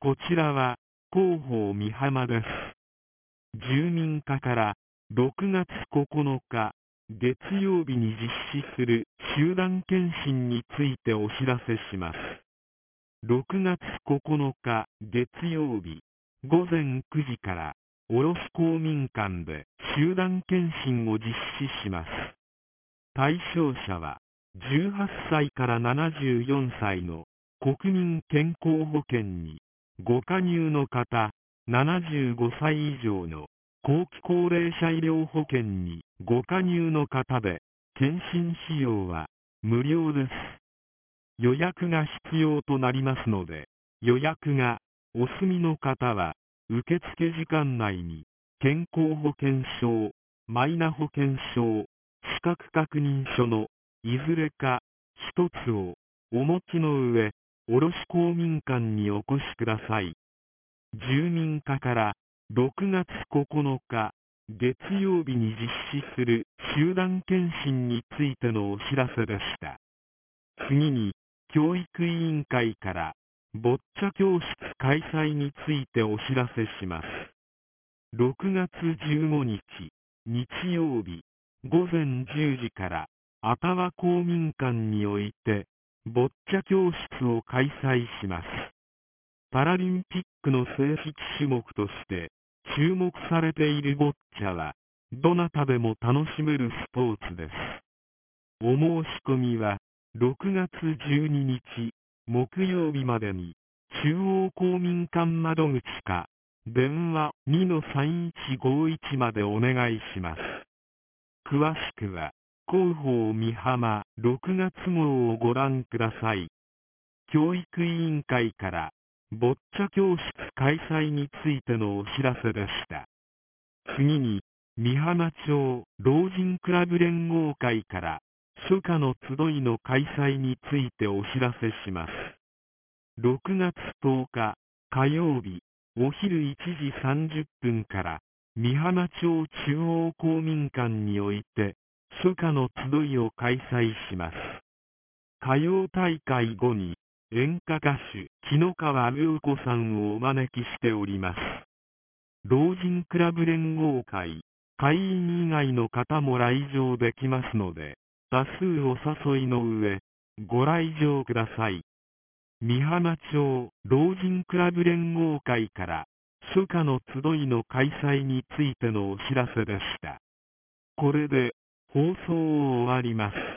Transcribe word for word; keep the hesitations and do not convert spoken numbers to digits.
こちらは広報美浜です。住民課からろくがつここのか月曜日に実施する集団検診についてお知らせします。ろくがつここのか月曜日ごぜんくじから卸公民館で集団検診を実施します。対象者はじゅうはっさいからななじゅうよんさいの国民健康保険にご加入の方、ななじゅうごさい以上の後期高齢者医療保険にご加入の方で、検診費用は無料です。予約が必要となりますので、予約がお済みの方は、受付時間内に健康保険証、マイナ保険証、資格確認書のいずれか一つをお持ちの上、卸公民館にお越しください。住民課からろくがつここのか月曜日に実施する集団検診についてのお知らせでした。次に、教育委員会からボッチャ教室開催についてお知らせします。ろくがつじゅうごにち日曜日ごぜんじゅうじから愛宕公民館においてボッチャ教室を開催します。パラリンピックの正式種目として注目されているボッチャはどなたでも楽しめるスポーツです。お申し込みはろくがつじゅうににち木曜日までに中央公民館窓口か電話 にのさんいちごいち までお願いします。詳しくは広報美浜ろくがつ号をご覧ください。教育委員会からボッチャ教室開催についてのお知らせでした。次に、美浜町老人クラブ連合会から初夏の集いの開催についてお知らせします。ろくがつとおか火曜日お昼いちじさんじゅっぷんから美浜町中央公民館において初夏の集いを開催します。歌謡大会後に演歌歌手木野川涼子さんをお招きしております。老人クラブ連合会会員以外の方も来場できますので、多数お誘いの上ご来場ください。美浜町老人クラブ連合会から初夏の集いの開催についてのお知らせでした。これで放送を終わります。